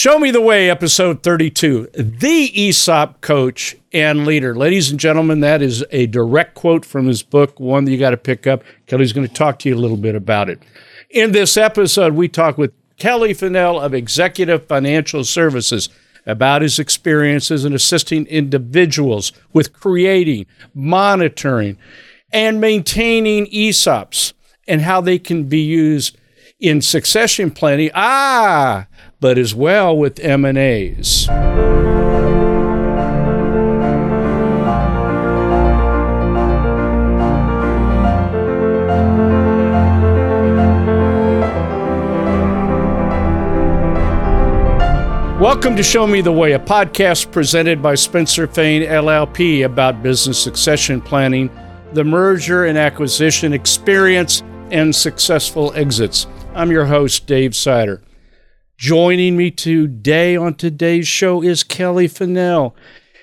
Show Me the Way, episode 32, the ESOP coach and leader. Ladies and gentlemen, that is a direct quote from his book, one that you got to pick up. Kelly's going to talk to you a little bit about it. In this episode, we talk with Kelly Fennell of Executive Financial Services about his experiences in assisting individuals with creating, monitoring, and maintaining ESOPs and how they can be used in succession planning, but as well with M&As. Welcome to Show Me the Way, a podcast presented by Spencer Fane LLP about business succession planning, the merger and acquisition experience, and successful exits. I'm your host, Dave Sider. Joining me today on today's show is Kelly Fennell.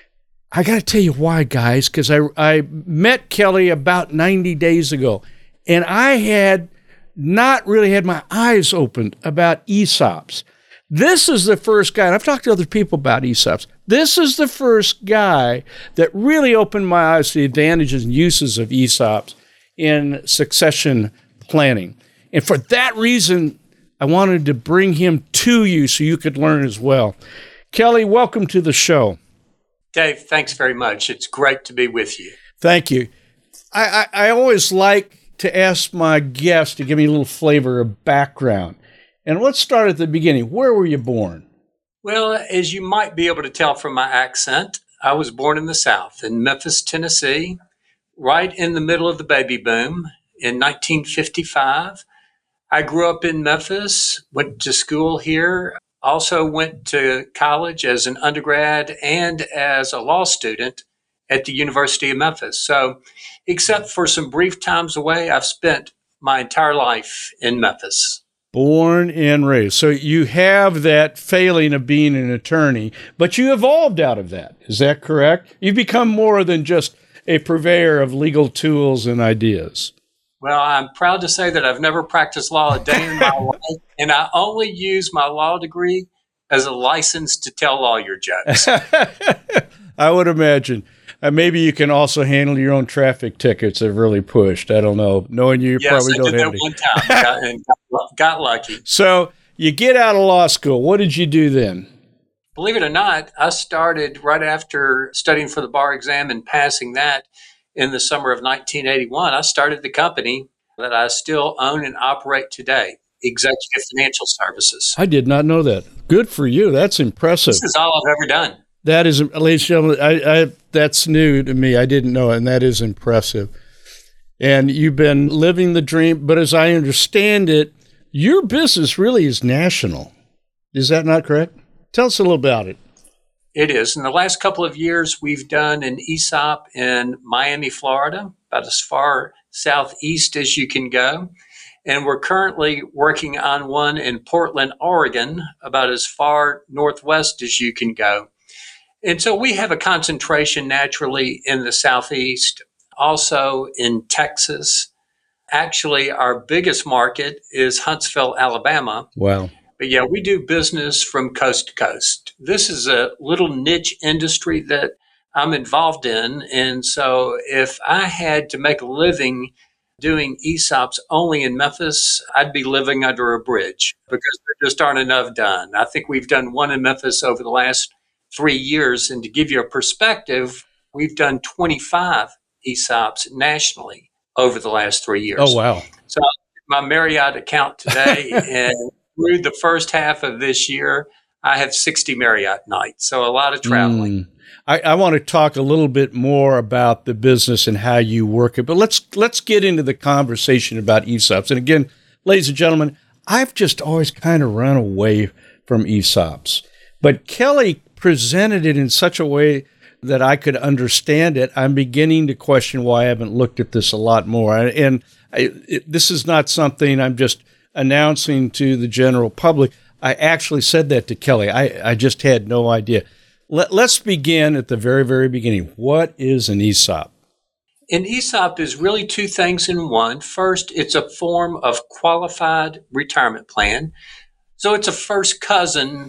I got to tell you why, guys, because I met Kelly about 90 days ago, and I had not really had my eyes opened about ESOPs. This is the first guy, and I've talked to other people about ESOPs. This is the first guy that really opened my eyes to the advantages and uses of ESOPs in succession planning. And for that reason, I wanted to bring him to you so you could learn as well. Kelly, welcome to the show. Dave, thanks very much. It's great to be with you. Thank you. I always like to ask my guests to give me a little flavor of background. And let's start at the beginning. Where were you born? Well, as you might be able to tell from my accent, I was born in the South, in Memphis, Tennessee, right in the middle of the baby boom in 1955. I grew up in Memphis, went to school here, also went to college as an undergrad and as a law student at the University of Memphis. So, except for some brief times away, I've spent my entire life in Memphis. Born and raised. So you have that failing of being an attorney, but you evolved out of that. Is that correct? You've become more than just a purveyor of legal tools and ideas. Well, I'm proud to say that I've never practiced law a day in my life, and I only use my law degree as a license to tell lawyer jokes. I would imagine. Maybe you can also handle your own traffic tickets if really pushed. I don't know. Knowing you, probably don't have Yes, I did that one time and got lucky. So you get out of law school. What did you do then? Believe it or not, I started right after studying for the bar exam and passing that in the summer of 1981. I started the company that I still own and operate today, Executive Financial Services. I did not know that. Good for you. That's impressive. This is all I've ever done. That is, ladies and gentlemen, that's new to me. I didn't know it, and that is impressive. And you've been living the dream, but as I understand it, your business really is national. Is that not correct? Tell us a little about it. It is. In the last couple of years, we've done an ESOP in Miami, Florida, about as far southeast as you can go. And we're currently working on one in Portland, Oregon, about as far northwest as you can go. And so we have a concentration naturally in the Southeast, also in Texas. Actually, our biggest market is Huntsville, Alabama. Wow. But yeah, we do business from coast to coast. This is a little niche industry that I'm involved in. And so if I had to make a living doing ESOPs only in Memphis, I'd be living under a bridge because there just aren't enough done. I think we've done one in Memphis over the last 3 years. And to give you a perspective, we've done 25 ESOPs nationally over the last 3 years. Oh, wow. So my Marriott account today, and through the first half of this year, I have 60 Marriott nights. So a lot of traveling. I want to talk a little bit more about the business and how you work it, but let's get into the conversation about ESOPs. And again, ladies and gentlemen, I've just always kind of run away from ESOPs, but Kelly presented it in such a way that I could understand it. I'm beginning to question why I haven't looked at this a lot more. And this is not something I'm just announcing to the general public. I actually said that to Kelly. I just had no idea. Let's begin at the very, very beginning. What is an ESOP? An ESOP is really two things in one. First, it's a form of qualified retirement plan. So it's a first cousin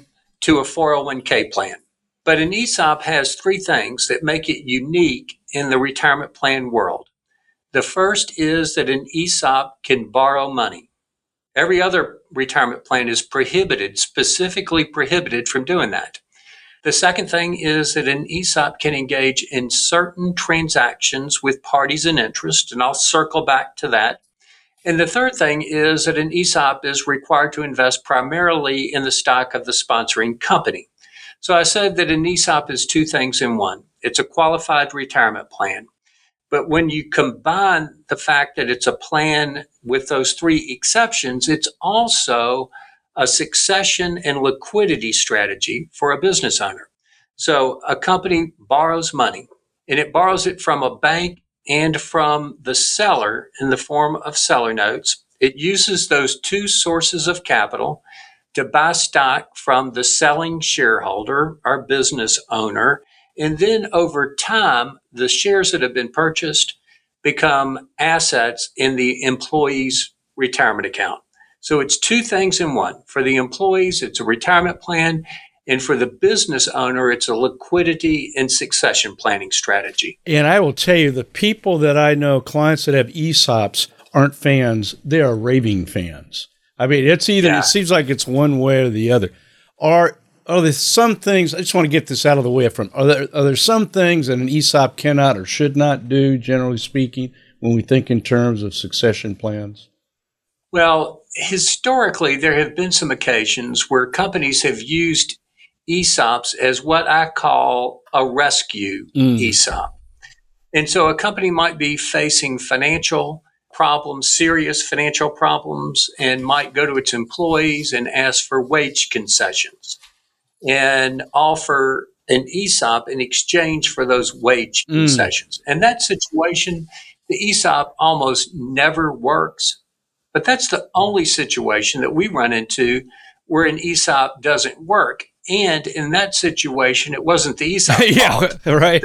to a 401k plan. But an ESOP has three things that make it unique in the retirement plan world. The first is that an ESOP can borrow money. Every other retirement plan is prohibited, specifically prohibited from doing that. The second thing is that an ESOP can engage in certain transactions with parties in interest, and I'll circle back to that. And the third thing is that an ESOP is required to invest primarily in the stock of the sponsoring company. So I said that an ESOP is two things in one. It's a qualified retirement plan. But when you combine the fact that it's a plan with those three exceptions, it's also a succession and liquidity strategy for a business owner. So a company borrows money, and it borrows it from a bank and from the seller in the form of seller notes. It uses those two sources of capital to buy stock from the selling shareholder, our business owner. And then over time, the shares that have been purchased become assets in the employee's retirement account. So it's two things in one. For the employees, it's a retirement plan. And for the business owner, it's a liquidity and succession planning strategy. And I will tell you, the people that I know, clients that have ESOPs, aren't fans. They are raving fans. I mean, it's either, It seems like it's one way or the other. Are there some things, I just want to get this out of the way from, are there some things that an ESOP cannot or should not do, generally speaking, when we think in terms of succession plans? Well, historically, there have been some occasions where companies have used ESOPs as what I call a rescue ESOP. And so a company might be facing financial problems, serious financial problems, and might go to its employees and ask for wage concessions and offer an ESOP in exchange for those wage concessions. And that situation, the ESOP almost never works. But that's the only situation that we run into where an ESOP doesn't work. And in that situation, it wasn't the ESOP fault. Right.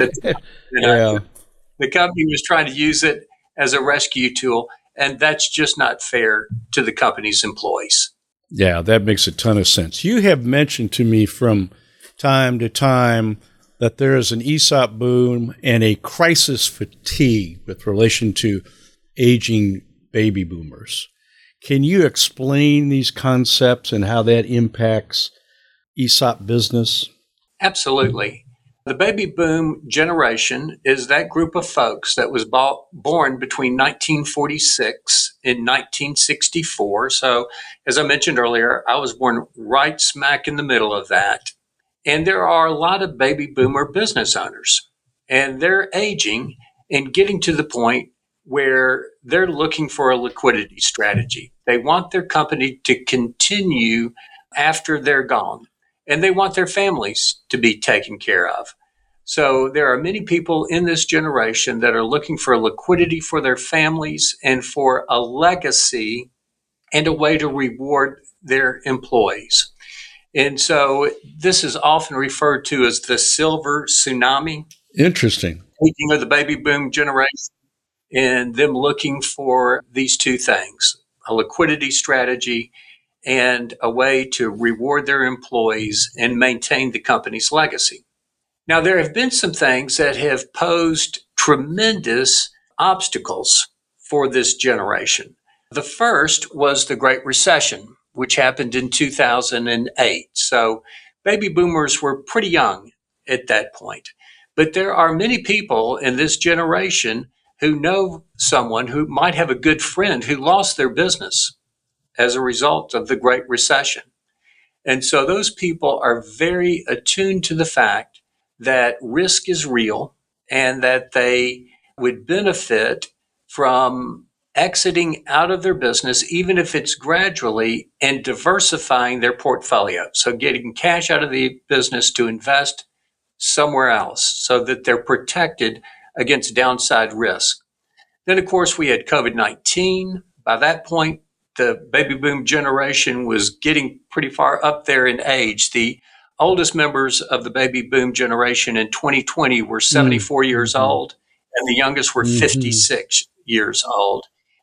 The company was trying to use it as a rescue tool, and that's just not fair to the company's employees. Yeah, that makes a ton of sense. You have mentioned to me from time to time that there is an ESOP boom and a crisis fatigue with relation to aging baby boomers. Can you explain these concepts and how that impacts ESOP business? Absolutely. The baby boom generation is that group of folks that was born between 1946 and 1964. So, as I mentioned earlier, I was born right smack in the middle of that. And there are a lot of baby boomer business owners, and they're aging and getting to the point where they're looking for a liquidity strategy. They want their company to continue after they're gone, and they want their families to be taken care of. So there are many people in this generation that are looking for liquidity for their families and for a legacy and a way to reward their employees. And so this is often referred to as the silver tsunami. Interesting. Speaking of the baby boom generation and them looking for these two things, a liquidity strategy and a way to reward their employees and maintain the company's legacy. Now, there have been some things that have posed tremendous obstacles for this generation. The first was the Great Recession, which happened in 2008. So baby boomers were pretty young at that point. But there are many people in this generation who know someone who might have a good friend who lost their business as a result of the Great Recession. And so those people are very attuned to the fact that risk is real and that they would benefit from exiting out of their business, even if it's gradually, and diversifying their portfolio. So getting cash out of the business to invest somewhere else so that they're protected against downside risk. Then, of course, we had COVID-19. By that point, the baby boom generation was getting pretty far up there in age. The oldest members of the baby boom generation in 2020 were 74 years old, and the youngest were 56 years old.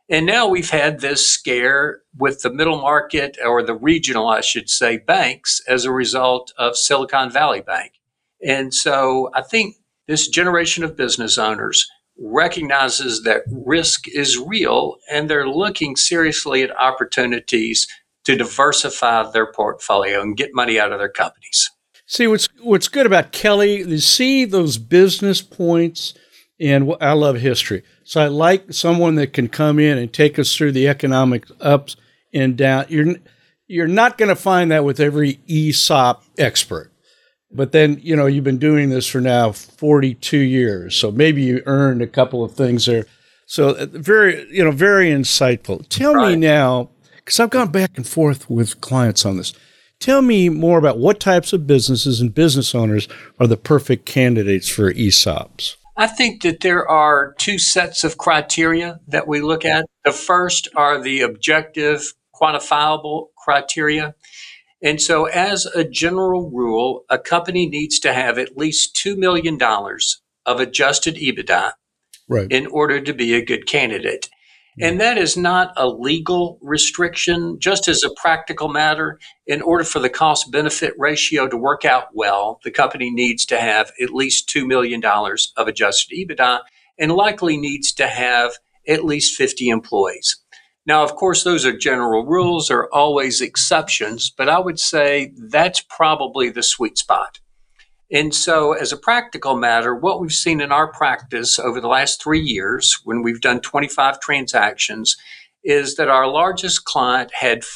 And now we've had this scare with the middle market, or the regional, I should say, banks as a result of Silicon Valley Bank. And so I think this generation of business owners recognizes that risk is real, and they're looking seriously at opportunities to diversify their portfolio and get money out of their companies. See, what's good about Kelly, you see those business points, and I love history. So I like someone that can come in and take us through the economic ups and downs. You're not going to find that with every ESOP expert. But then, you've been doing this for now 42 years. So maybe you earned a couple of things there. So very insightful. Tell me now, because I've gone back and forth with clients on this. Tell me more about what types of businesses and business owners are the perfect candidates for ESOPs. I think that there are two sets of criteria that we look at. The first are the objective, quantifiable criteria. And so as a general rule, a company needs to have at least $2 million of adjusted EBITDA in order to be a good candidate. And that is not a legal restriction. Just as a practical matter, in order for the cost-benefit ratio to work out well, the company needs to have at least $2 million of adjusted EBITDA and likely needs to have at least 50 employees. Now, of course, those are general rules. There are always exceptions, but I would say that's probably the sweet spot. And so as a practical matter, what we've seen in our practice over the last 3 years, when we've done 25 transactions, is that our largest client had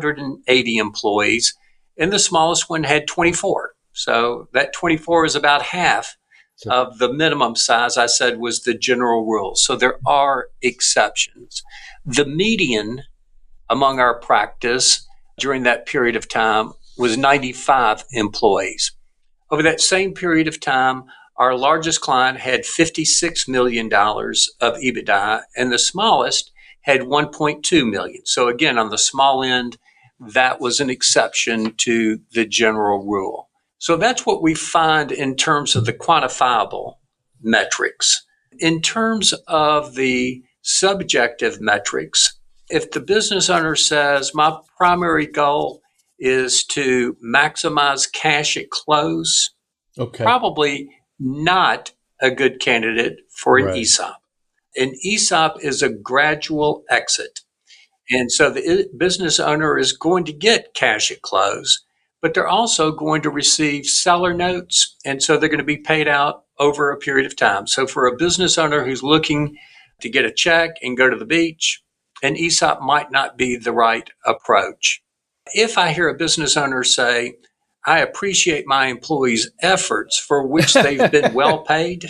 580 employees and the smallest one had 24. So that 24 is about half of the minimum size I said was the general rule. So there are exceptions. The median among our practice during that period of time was 95 employees. Over that same period of time, our largest client had $56 million of EBITDA, and the smallest had $1.2 million. So again, on the small end, that was an exception to the general rule. So that's what we find in terms of the quantifiable metrics. In terms of the subjective metrics, if the business owner says, my primary goal is to maximize cash at close, probably not a good candidate for an ESOP. An ESOP is a gradual exit. And so the business owner is going to get cash at close, but they're also going to receive seller notes. And so they're going to be paid out over a period of time. So for a business owner who's looking to get a check and go to the beach, an ESOP might not be the right approach. If I hear a business owner say, I appreciate my employees' efforts for which they've been well paid.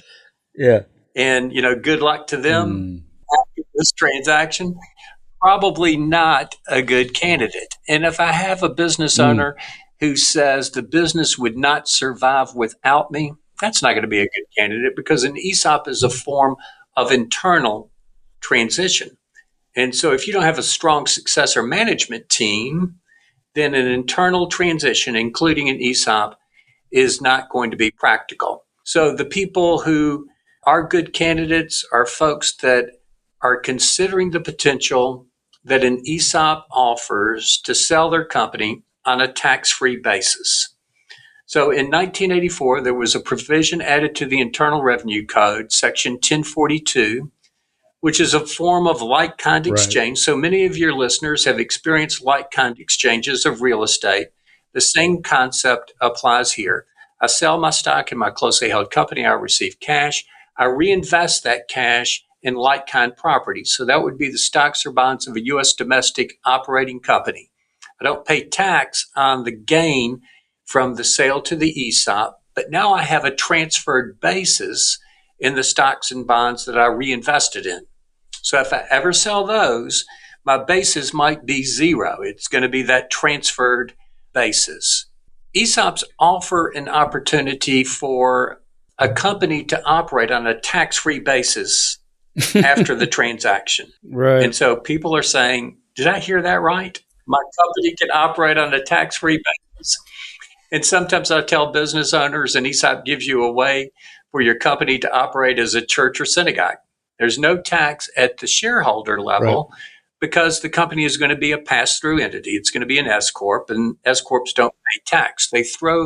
And, good luck to them after this transaction, probably not a good candidate. And if I have a business owner who says the business would not survive without me, that's not going to be a good candidate, because an ESOP is a form of internal transition. And so if you don't have a strong successor management team, then an internal transition, including an ESOP, is not going to be practical. So the people who are good candidates are folks that are considering the potential that an ESOP offers to sell their company on a tax-free basis. So in 1984, there was a provision added to the Internal Revenue Code, Section 1042, which is a form of like-kind exchange. So many of your listeners have experienced like-kind exchanges of real estate. The same concept applies here. I sell my stock in my closely held company. I receive cash. I reinvest that cash in like-kind property. So that would be the stocks or bonds of a U.S. domestic operating company. I don't pay tax on the gain from the sale to the ESOP, but now I have a transferred basis in the stocks and bonds that I reinvested in. So if I ever sell those, my basis might be zero. It's going to be that transferred basis. ESOPs offer an opportunity for a company to operate on a tax-free basis after the transaction. And so people are saying, did I hear that right? My company can operate on a tax-free basis. And sometimes I tell business owners, an ESOP gives you a way for your company to operate as a church or synagogue. There's no tax at the shareholder level because the company is going to be a pass-through entity. It's going to be an S corp, and S corps don't pay tax. They flow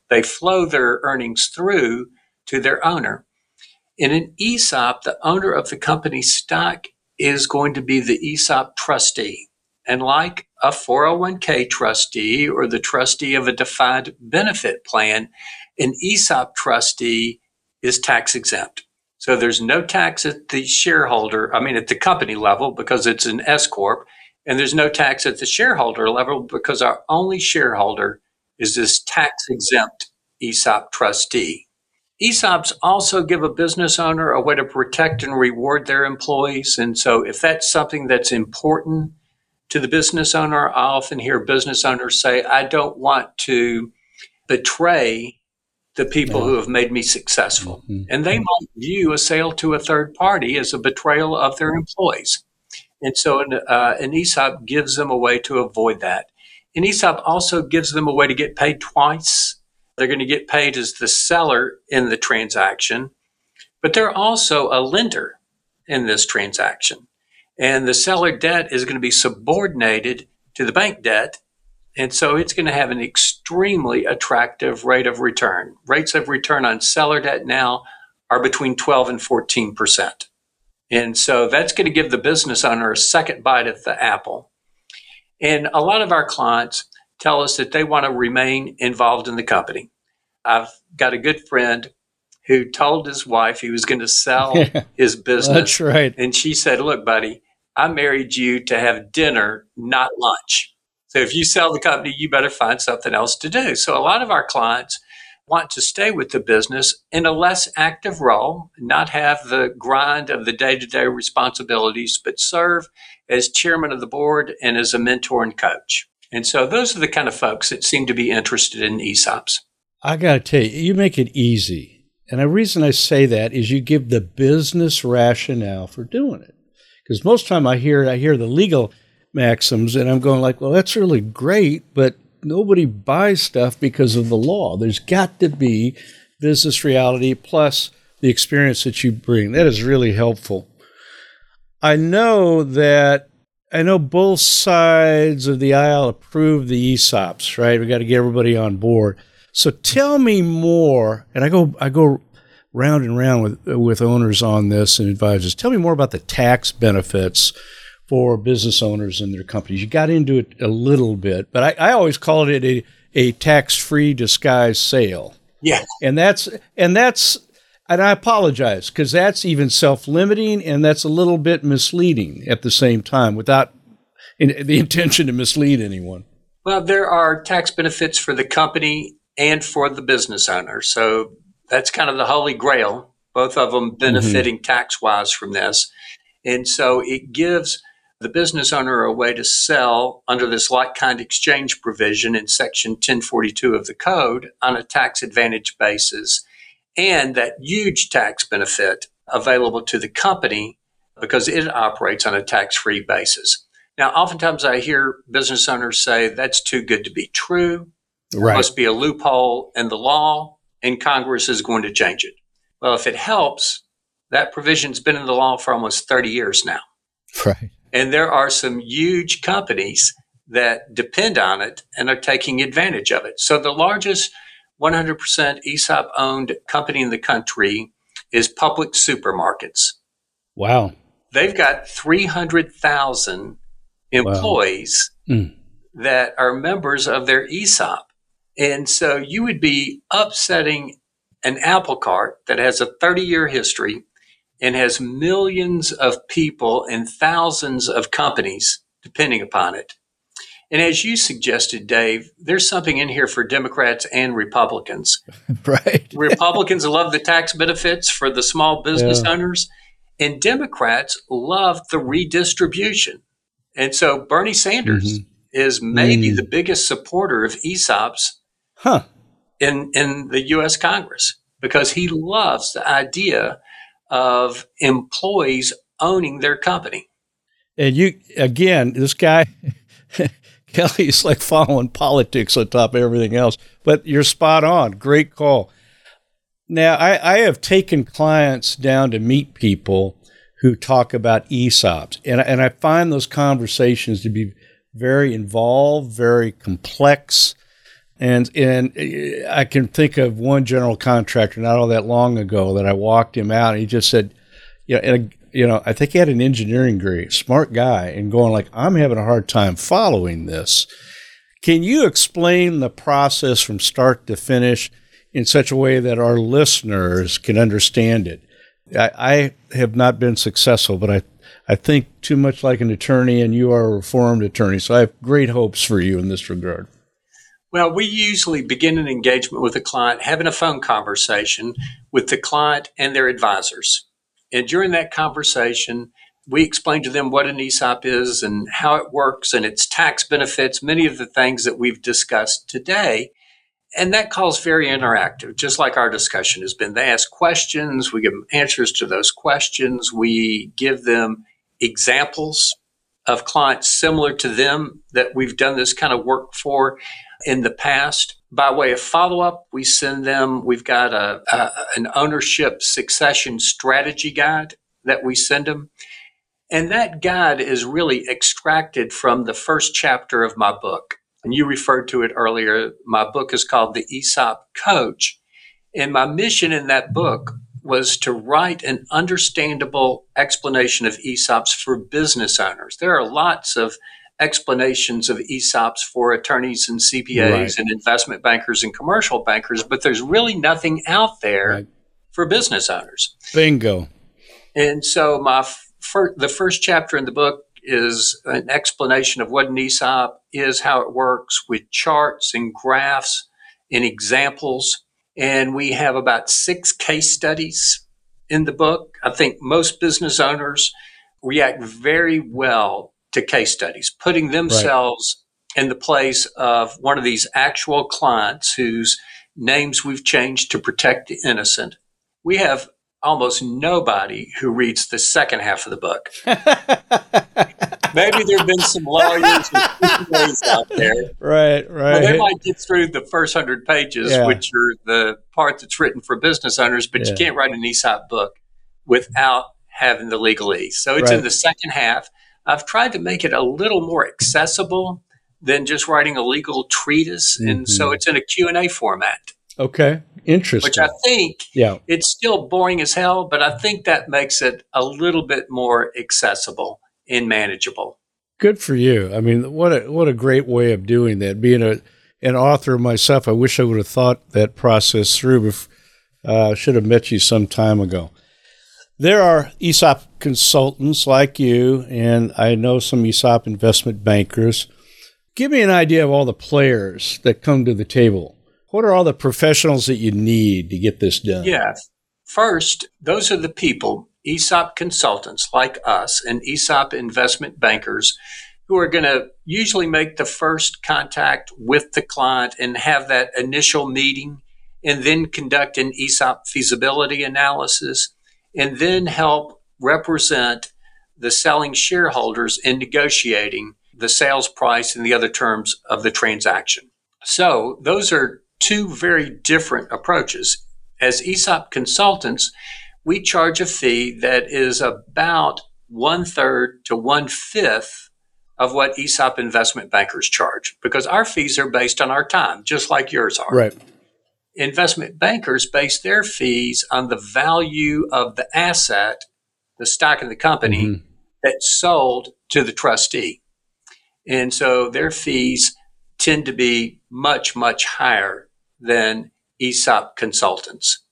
their earnings through to their owner. In an ESOP, the owner of the company's stock is going to be the ESOP trustee. And like a 401k trustee or the trustee of a defined benefit plan, an ESOP trustee is tax exempt. So there's no tax at the at the company level because it's an S corp, and there's no tax at the shareholder level because our only shareholder is this tax exempt ESOP trustee. ESOPs also give a business owner a way to protect and reward their employees. And so if that's something that's important to the business owner, I often hear business owners say, I don't want to betray the people who have made me successful. And they might view a sale to a third party as a betrayal of their employees. And so an ESOP gives them a way to avoid that. An ESOP also gives them a way to get paid twice. They're going to get paid as the seller in the transaction, but they're also a lender in this transaction. And the seller debt is going to be subordinated to the bank debt. And so it's going to have an extremely attractive rate of return. Rates of return on seller debt now are between 12 and 14%. And so that's going to give the business owner a second bite at the apple. And a lot of our clients tell us that they want to remain involved in the company. I've got a good friend who told his wife he was going to sell his business. That's right. And she said, look, buddy, I married you to have dinner, not lunch. So if you sell the company, you better find something else to do. So a lot of our clients want to stay with the business in a less active role, not have the grind of the day-to-day responsibilities, but serve as chairman of the board and as a mentor and coach. And so those are the kind of folks that seem to be interested in ESOPs. I got to tell you, you make it easy. And the reason I say that is you give the business rationale for doing it. Because most time I hear the legal maxims and I'm going like, well, that's really great, but nobody buys stuff because of the law. There's got to be business reality plus the experience that you bring. That is really helpful. I know both sides of the aisle approve the ESOPs, right? We got to get everybody on board. So tell me more, and I go round and round with owners on this and advisors. Tell me more about the tax benefits for business owners and their companies. You got into it a little bit, but I always call it a tax-free disguise sale. Yeah. And I apologize because that's even self-limiting and that's a little bit misleading at the same time without the intention to mislead anyone. Well, there are tax benefits for the company and for the business owner. So that's kind of the holy grail, both of them benefiting tax-wise from this. And so it gives the business owner a way to sell under this like-kind exchange provision in Section 1042 of the Code on a tax-advantage basis, and that huge tax benefit available to the company because it operates on a tax-free basis. Now, oftentimes I hear business owners say that's too good to be true. There must be a loophole in the law, and Congress is going to change it. Well, if it helps, that provision's been in the law for almost 30 years now. Right. And there are some huge companies that depend on it and are taking advantage of it. So the largest 100% ESOP-owned company in the country is Publix Supermarkets. Wow. They've got 300,000 employees that are members of their ESOP. And so you would be upsetting an apple cart that has a 30-year history and has millions of people and thousands of companies depending upon it. And as you suggested, Dave, there's something in here for Democrats and Republicans. Right. Republicans love the tax benefits for the small business owners, and Democrats love the redistribution. And so Bernie Sanders is maybe the biggest supporter of ESOPs in the U.S. Congress because he loves the idea of employees owning their company. And this guy, Kelly, is like following politics on top of everything else, but you're spot on. Great call. Now, I have taken clients down to meet people who talk about ESOPs. And I find those conversations to be very involved, very complex. And I can think of one general contractor not all that long ago that I walked him out, and he just said, I think he had an engineering degree, smart guy, and going like, I'm having a hard time following this. Can you explain the process from start to finish in such a way that our listeners can understand it? I have not been successful, but I think too much like an attorney, and you are a reformed attorney, so I have great hopes for you in this regard. Well, we usually begin an engagement with a client, having a phone conversation with the client and their advisors. And during that conversation, we explain to them what an ESOP is and how it works and its tax benefits, many of the things that we've discussed today. And that call is very interactive, just like our discussion has been. They ask questions, we give them answers to those questions, we give them examples of clients similar to them that we've done this kind of work for in the past. By way of follow-up, we send them, we've got an ownership succession strategy guide that we send them. And that guide is really extracted from the first chapter of my book. And you referred to it earlier. My book is called The ESOP Coach. And my mission in that book was to write an understandable explanation of ESOPs for business owners. There are lots of explanations of ESOPs for attorneys and CPAs and investment bankers and commercial bankers, but there's really nothing out there for business owners. Bingo. And so the first chapter in the book is an explanation of what an ESOP is, how it works, with charts and graphs and examples. And we have about 6 case studies in the book. I think most business owners react very well to case studies, putting themselves in the place of one of these actual clients whose names we've changed to protect the innocent. We have almost nobody who reads the second half of the book. Maybe there have been some lawyers and CPAs out there. Right. Well, they might get through the first 100 pages, which are the part that's written for business owners, but you can't write an ESOP book without having the legalese. So it's in the second half. I've tried to make it a little more accessible than just writing a legal treatise. Mm-hmm. And so it's in a Q&A format. Okay. Interesting. Which I think it's still boring as hell, but I think that makes it a little bit more accessible and manageable. Good for you. I mean, what a great way of doing that. Being an author myself, I wish I would have thought that process through. I should have met you some time ago. There are ESOP consultants like you, and I know some ESOP investment bankers. Give me an idea of all the players that come to the table. What are all the professionals that you need to get this done? Yeah. First, those are the people, ESOP consultants like us and ESOP investment bankers, who are going to usually make the first contact with the client and have that initial meeting, and then conduct an ESOP feasibility analysis, and then help represent the selling shareholders in negotiating the sales price and the other terms of the transaction. So those are 2 very different approaches. As ESOP consultants, we charge a fee that is about 1/3 to 1/5 of what ESOP investment bankers charge, because our fees are based on our time, just like yours are. Right. Investment bankers base their fees on the value of the asset, the stock in the company, that's sold to the trustee. And so their fees tend to be much, much higher than ESOP consultants.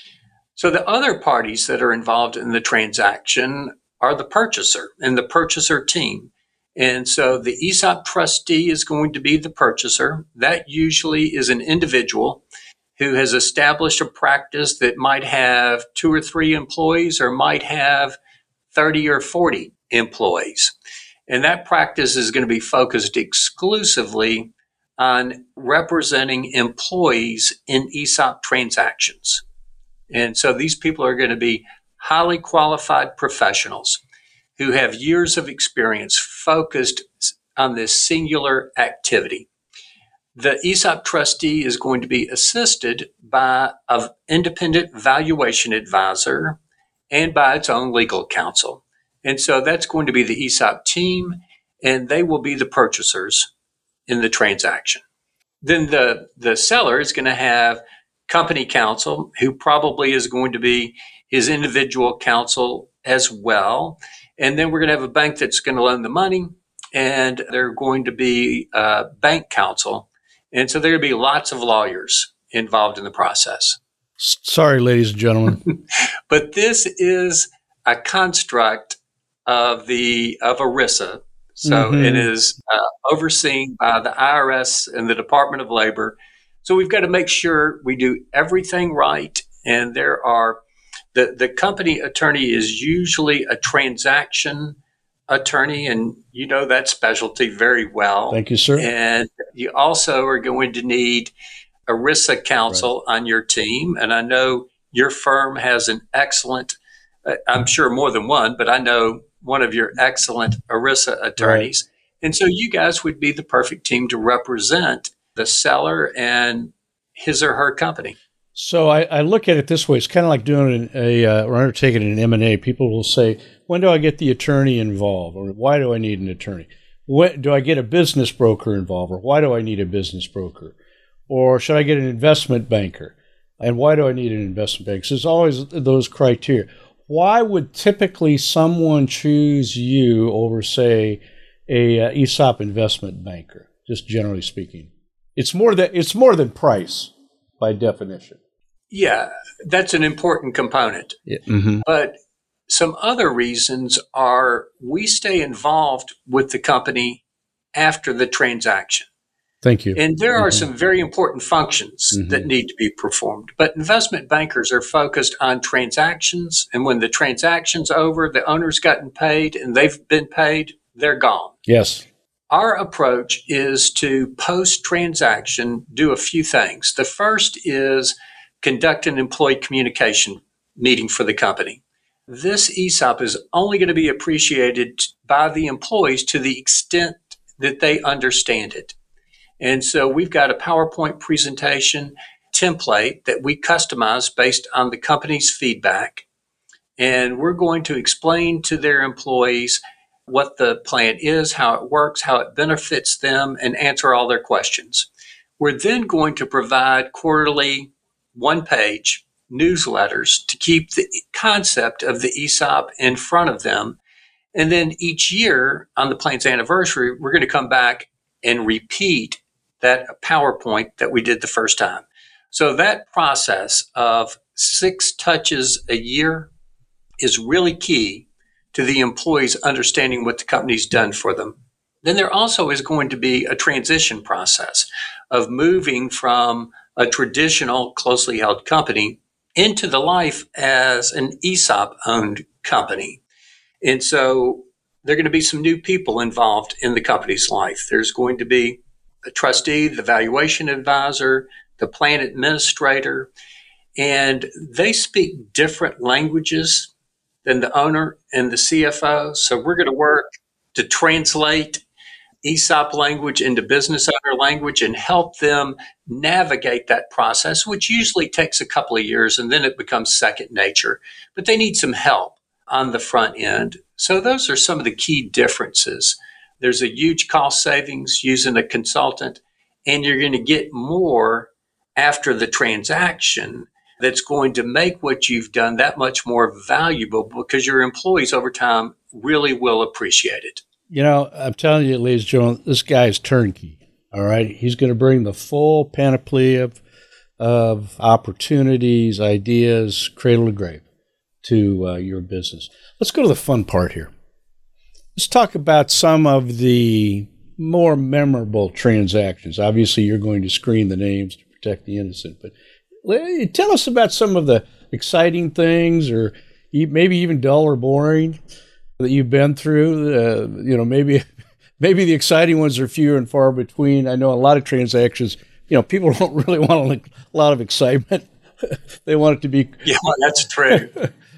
So the other parties that are involved in the transaction are the purchaser and the purchaser team. And so the ESOP trustee is going to be the purchaser. That usually is an individual who has established a practice that might have 2 or 3 employees or might have 30 or 40 employees. And that practice is going to be focused exclusively on representing employees in ESOP transactions. And so these people are going to be highly qualified professionals who have years of experience focused on this singular activity. The ESOP trustee is going to be assisted by an independent valuation advisor and by its own legal counsel. And so that's going to be the ESOP team, and they will be the purchasers in the transaction. Then the seller is going to have company counsel, who probably is going to be his individual counsel as well. And then we're going to have a bank that's going to loan the money, and they're going to be bank counsel. And so there will be lots of lawyers involved in the process. Sorry, ladies and gentlemen. But this is a construct of ERISA. So it is overseen by the IRS and the Department of Labor. So we've got to make sure we do everything right. And there are the company attorney is usually a transaction attorney, and you know that specialty very well. Thank you, sir. And you also are going to need ERISA counsel on your team. And I know your firm has an excellent, I'm sure more than one, but I know one of your excellent ERISA attorneys. Right. And so you guys would be the perfect team to represent the seller and his or her company. So I look at it this way. It's kind of like doing or undertaking an M&A. People will say, when do I get the attorney involved? Or why do I need an attorney? When do I get a business broker involved? Or why do I need a business broker? Or should I get an investment banker? And why do I need an investment banker? So there's always those criteria. Why would typically someone choose you over, say, a ESOP investment banker, just generally speaking? It's more than price by definition. Yeah, that's an important component. Yeah. Mm-hmm. But some other reasons are we stay involved with the company after the transaction. Thank you. And there are some very important functions that need to be performed. But investment bankers are focused on transactions. And when the transaction's over, the owner's gotten paid and they've been paid, they're gone. Yes. Our approach is to post-transaction do a few things. The first is conduct an employee communication meeting for the company. This ESOP is only going to be appreciated by the employees to the extent that they understand it. And so we've got a PowerPoint presentation template that we customize based on the company's feedback. And we're going to explain to their employees what the plan is, how it works, how it benefits them, and answer all their questions. We're then going to provide quarterly one-page newsletters to keep the concept of the ESOP in front of them. And then each year on the plan's anniversary, we're going to come back and repeat that PowerPoint that we did the first time. So that process of 6 touches a year is really key to the employees understanding what the company's done for them. Then there also is going to be a transition process of moving from a traditional closely held company into the life as an ESOP-owned company. And so there are going to be some new people involved in the company's life. There's going to be a trustee, the valuation advisor, the plan administrator, and they speak different languages than the owner and the CFO. So we're going to work to translate ESOP language into business owner language and help them navigate that process, which usually takes a couple of years and then it becomes second nature. But they need some help on the front end. So those are some of the key differences. There's a huge cost savings using a consultant, and you're going to get more after the transaction that's going to make what you've done that much more valuable because your employees over time really will appreciate it. You know, I'm telling you, ladies and gentlemen, this guy's turnkey, all right? He's going to bring the full panoply of opportunities, ideas, cradle to grave to your business. Let's go to the fun part here. Let's talk about some of the more memorable transactions. Obviously, you're going to screen the names to protect the innocent, but tell us about some of the exciting things or maybe even dull or boring that you've been through. Maybe the exciting ones are fewer and far between. I know a lot of transactions, people don't really want a lot of excitement. They want it to be. Yeah, that's true.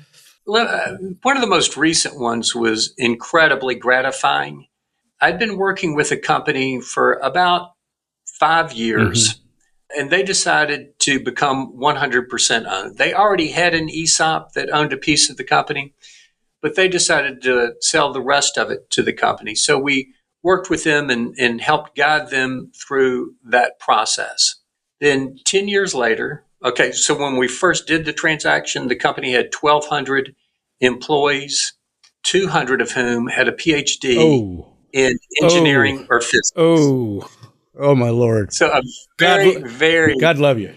One of the most recent ones was incredibly gratifying. I'd been working with a company for about 5 years, And they decided to become 100% owned. They already had an ESOP that owned a piece of the company, but they decided to sell the rest of it to the company. So we worked with them and helped guide them through that process. Then 10 years later, okay, so when we first did the transaction, the company had 1,200 employees, 200 of whom had a PhD in engineering or physics. Oh, my Lord. So a very, God love you.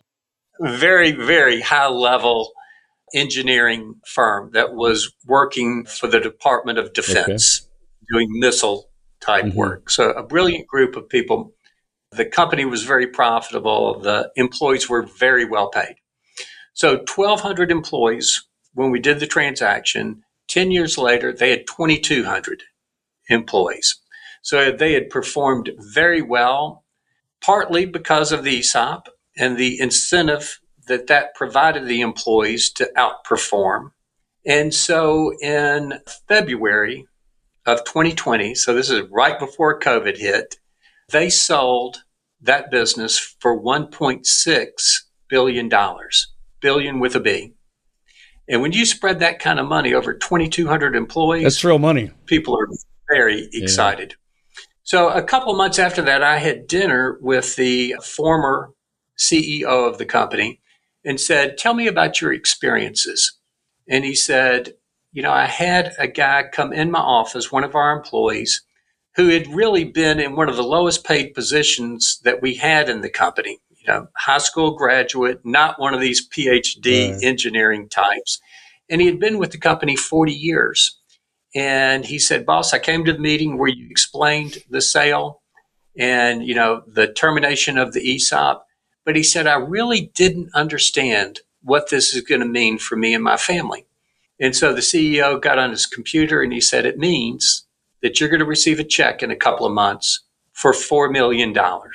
Very, very high level engineering firm that was working for the Department of Defense, doing missile type work. So a brilliant group of people. The company was very profitable. The employees were very well paid. So 1,200 employees when we did the transaction. 10 years later, they had 2,200 employees. So they had performed very well, partly because of the ESOP and the incentive that provided the employees to outperform. And so in February of 2020, so this is right before COVID hit, they sold that business for $1.6 billion, billion with a B. And when you spread that kind of money over 2,200 employees, that's real money. People are very excited. So a couple of months after that, I had dinner with the former CEO of the company and said, tell me about your experiences. And he said, I had a guy come in my office, one of our employees, who had really been in one of the lowest paid positions that we had in the company, high school graduate, not one of these PhD engineering types. And he had been with the company 40 years. And he said, boss, I came to the meeting where you explained the sale and, the termination of the ESOP. But he said, I really didn't understand what this is going to mean for me and my family. And so the CEO got on his computer and he said, it means that you're going to receive a check in a couple of months for $4 million.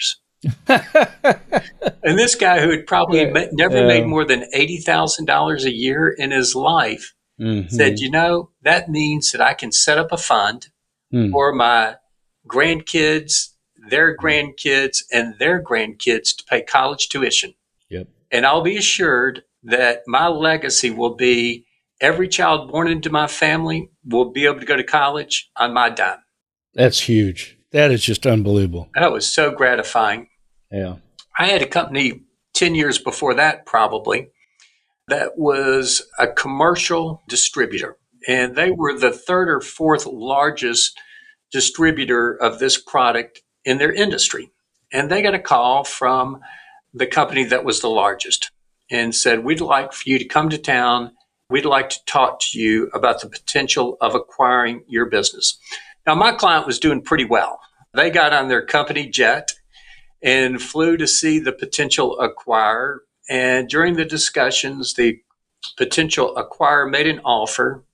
And this guy who had probably never made more than $80,000 a year in his life said, that means that I can set up a fund for my grandkids, their grandkids, and their grandkids to pay college tuition. Yep. And I'll be assured that my legacy will be every child born into my family will be able to go to college on my dime. That's huge. That is just unbelievable. That was so gratifying. Yeah. I had a company 10 years before that, probably, that was a commercial distributor. And they were the third or fourth largest distributor of this product in their industry. And they got a call from the company that was the largest and said, we'd like for you to come to town. We'd like to talk to you about the potential of acquiring your business. Now, my client was doing pretty well. They got on their company jet and flew to see the potential acquirer. And during the discussions, the potential acquirer made an offer.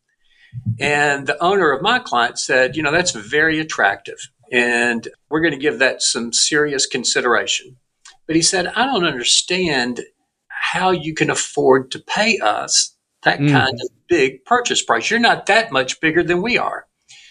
And the owner of my client said, that's very attractive. And we're going to give that some serious consideration. But he said, I don't understand how you can afford to pay us that kind of big purchase price. You're not that much bigger than we are.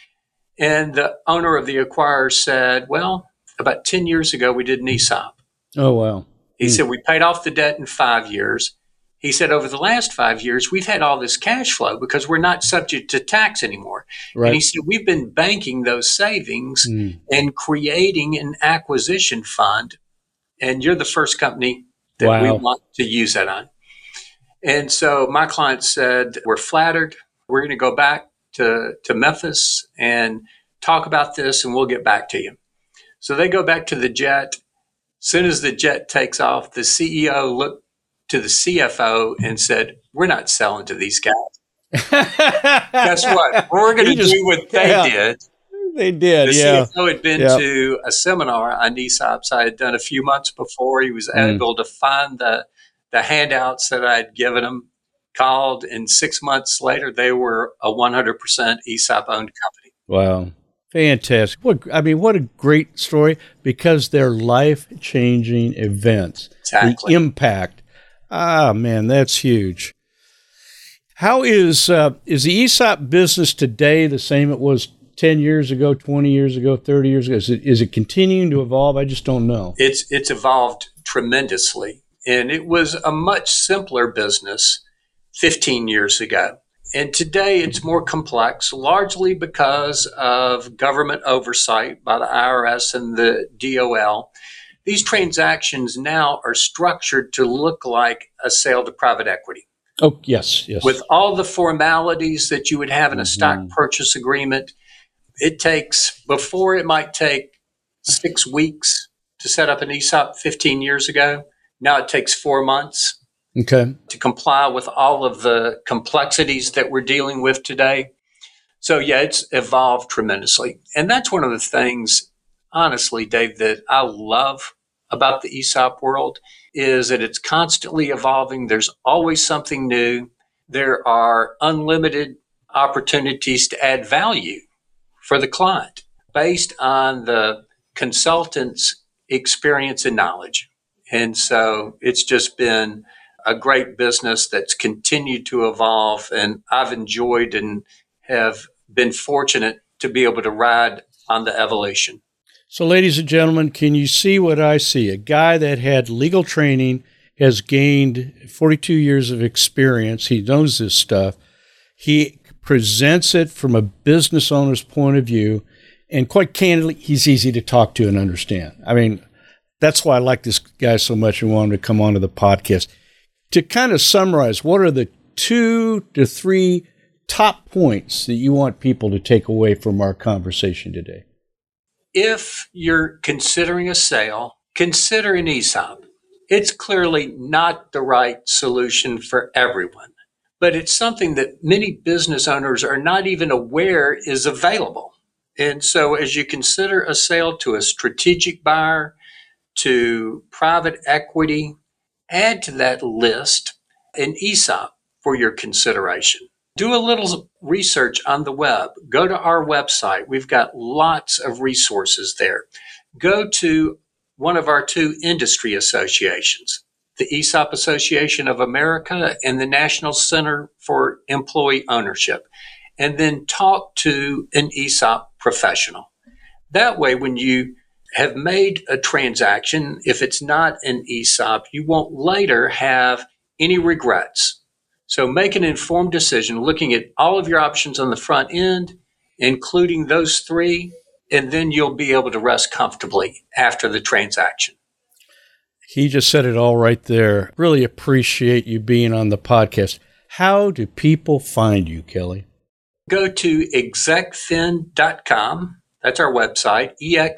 And the owner of the acquirer said, well, about 10 years ago, we did an ESOP. Oh, wow. He said, we paid off the debt in 5 years. He said, over the last 5 years, we've had all this cash flow because we're not subject to tax anymore. Right. And he said, we've been banking those savings and creating an acquisition fund. And you're the first company that we want to use that on. And so my client said, we're flattered. We're going to go back to Memphis and talk about this, and we'll get back to you. So they go back to the jet. As soon as the jet takes off, the CEO looked to the CFO and said, we're not selling to these guys. Guess what? We're going to do what they did. They did, The CFO had been to a seminar on ESOPs I had done a few months before. He was able to find the handouts that I had given him, called, and 6 months later, they were a 100% ESOP-owned company. Wow. Fantastic. What a great story, because they're life-changing events. Exactly. The impact. Man, that's huge. How is the ESOP business today the same it was 10 years ago, 20 years ago, 30 years ago? Is it continuing to evolve? I just don't know. It's evolved tremendously. And it was a much simpler business 15 years ago. And today it's more complex, largely because of government oversight by the IRS and the DOL. These transactions now are structured to look like a sale to private equity. Oh, yes, yes. With all the formalities that you would have in a stock purchase agreement, it might take 6 weeks to set up an ESOP 15 years ago. Now it takes 4 months to comply with all of the complexities that we're dealing with today. So, yeah, it's evolved tremendously. And that's one of the things, honestly, Dave, that I love about the ESOP world is that it's constantly evolving. There's always something new. There are unlimited opportunities to add value for the client based on the consultant's experience and knowledge. And so it's just been a great business that's continued to evolve. And I've enjoyed and have been fortunate to be able to ride on the evolution. So, ladies and gentlemen, can you see what I see? A guy that had legal training, has gained 42 years of experience. He knows this stuff. He presents it from a business owner's point of view. And quite candidly, he's easy to talk to and understand. I mean, that's why I like this guy so much and want him to come onto the podcast. To kind of summarize, what are the 2 to 3 top points that you want people to take away from our conversation today? If you're considering a sale, consider an ESOP. It's clearly not the right solution for everyone, but it's something that many business owners are not even aware is available. And so as you consider a sale to a strategic buyer, to private equity, add to that list an ESOP for your consideration. Do a little research on the web. Go to our website. We've got lots of resources there. Go to one of our 2 industry associations, the ESOP Association of America and the National Center for Employee Ownership, and then talk to an ESOP professional. That way, when you have made a transaction, if it's not an ESOP, you won't later have any regrets. So make an informed decision, looking at all of your options on the front end, including those 3, and then you'll be able to rest comfortably after the transaction. He just said it all right there. Really appreciate you being on the podcast. How do people find you, Kelly? Go to execfin.com. That's our website,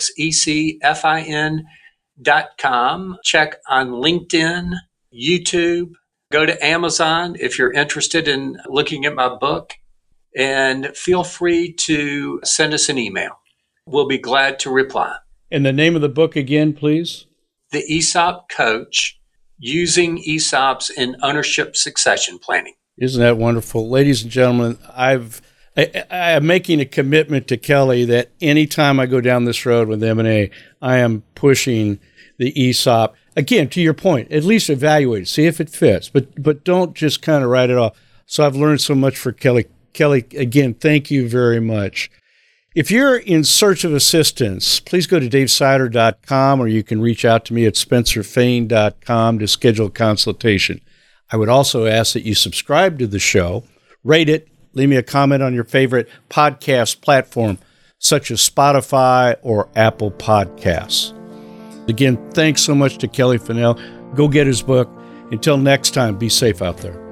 execfin.com. Check on LinkedIn, YouTube. Go to Amazon if you're interested in looking at my book, and feel free to send us an email. We'll be glad to reply. And the name of the book again, please? The ESOP Coach, Using ESOPs in Ownership Succession Planning. Isn't that wonderful? Ladies and gentlemen, I am making a commitment to Kelly that anytime I go down this road with M&A, I am pushing the ESOP. Again, to your point, at least evaluate it, see if it fits, but don't just kind of write it off. So I've learned so much for Kelly. Kelly, again, thank you very much. If you're in search of assistance, please go to davesider.com, or you can reach out to me at spencerfain.com to schedule a consultation. I would also ask that you subscribe to the show, rate it, leave me a comment on your favorite podcast platform, such as Spotify or Apple Podcasts. Again, thanks so much to Kelly Fennell. Go get his book. Until next time, be safe out there.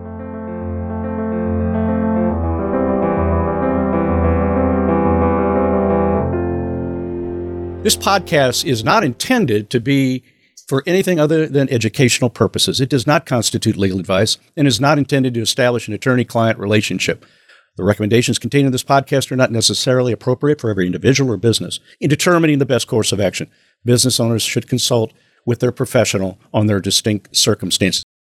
This podcast is not intended to be for anything other than educational purposes. It does not constitute legal advice and is not intended to establish an attorney-client relationship. The recommendations contained in this podcast are not necessarily appropriate for every individual or business. In determining the best course of action, business owners should consult with their professional on their distinct circumstances.